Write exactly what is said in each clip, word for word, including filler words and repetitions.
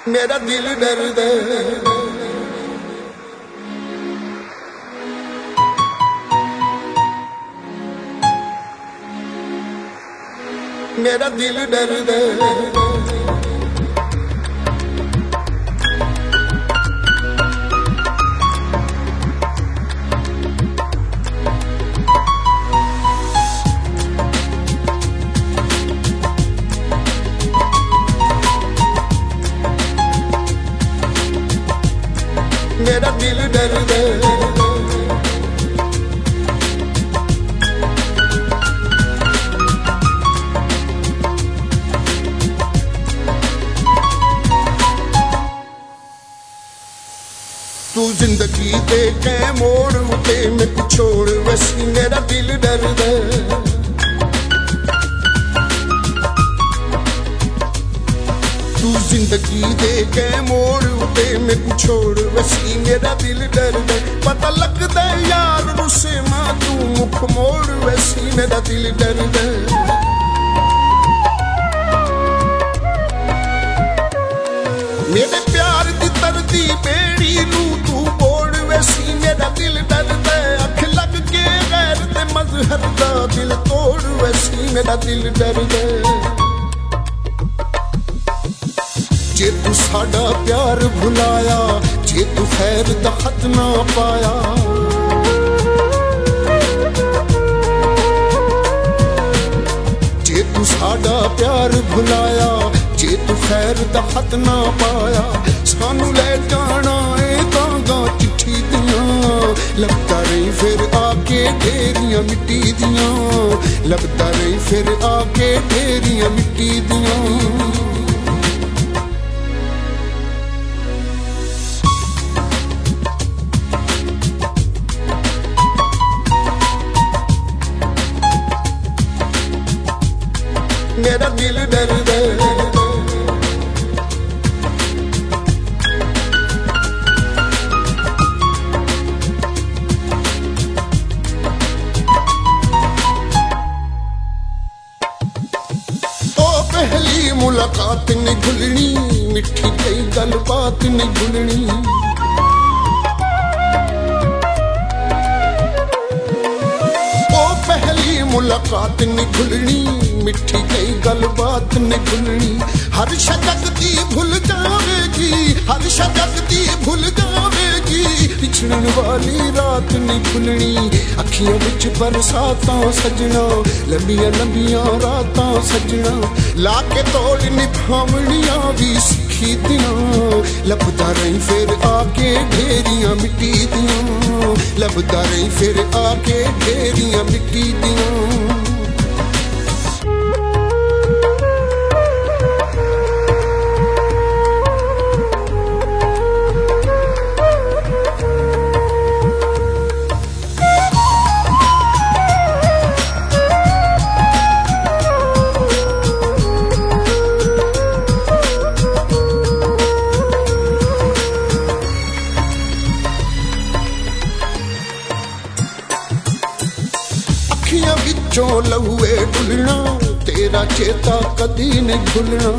मेरा दिल डरदा मेरा दिल डरदा मेरा दिल डरदा तू जिंदगी दे कै मोड़ उते मैं छोड़ वैसी मेरा दिल डरदा तू जिंदगी दे कै मोड़ उते मैं छोड़ वैसी मेरा दिल डरदा पता लगदा यार रुसे मां तू मुख मोड़ वैसी मेरा दिल डरदा मेरे प्यार दी तरदी बेड़ी नू तू बोड़ वैसी मेरा दिल डरदा अख लग के गैर ते मजहर दा दिल तोड़ वैसी मेरा दिल डरदा जे तू साडा प्यार भुलाया जे तू खैर दा खत ना पाया जे तू साडा प्यार भुलाया जे तू खैर दा खत ना पाया सानू ले जाना ए तांगा चिट्ठी दियां लगदा रही फिर आके ढेरियां मिट्टी दियां लगदा रही फिर आके ढेरियां मिट्टी दियां मेरा दिल डरदा पहली मुलाकात नहीं भूलनी मिठी कई गल बात नहीं भूलनी ओ पहली मुलाकात नहीं भूलनी मिठी कई गल बात नहीं भूलनी हर शजकती भूल जावेगी हर शजकती भूल जावेगी पिछड़न वाली रात नहीं भूलनी अखियों विच बरसातां सजना लंबियां लंबियां रातां सजना लाके तोड़ निभावनियां भी सिखी दियां लभदा रही फिर आके ढेरियां मिट्टी दियां लभदा रही फिर आके ढेरियां मिट्टी दियां अखियां विचों लहुए डुलना तेरा चेता कदी नहीं भुलना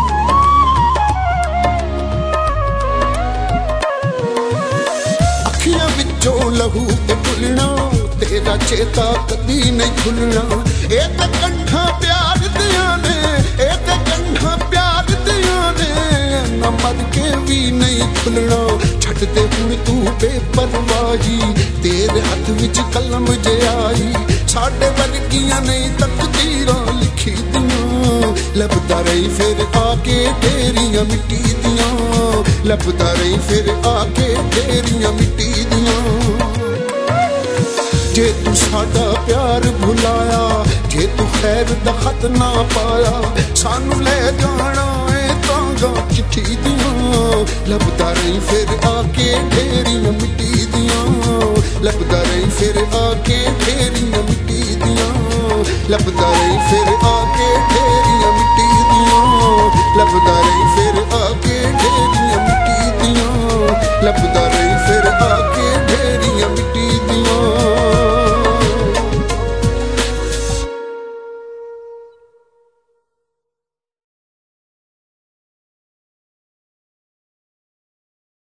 अखियां विचों लहू डुलना तेरा चेता कदी नहीं भुलना ए ते कंठा प्यार दियां ने ए ते कंठा प्यार दियां ने ना मर के भी नहीं खुलना छड़ दे हुण तू बेपरवाही तेरे हाथ विच कलम जे आई साडे वर्गियां नहीं तकदीरां लिखी दियां लभदा रही फिर आके ढेरियां मिट्टी दियां लभदा रही फिर आके ढेरियां मिट्टी दियां जे तू साडा प्यार भुलाया जे तू खैर दा खत ना पाया सानू ले जाना ए तांगा चिट्ठी दियां लभदा रही फिर आके ढेरियां मिट्टी दियां लभदा रही फिर आके ढेरियां मिट्टी दियां लभदा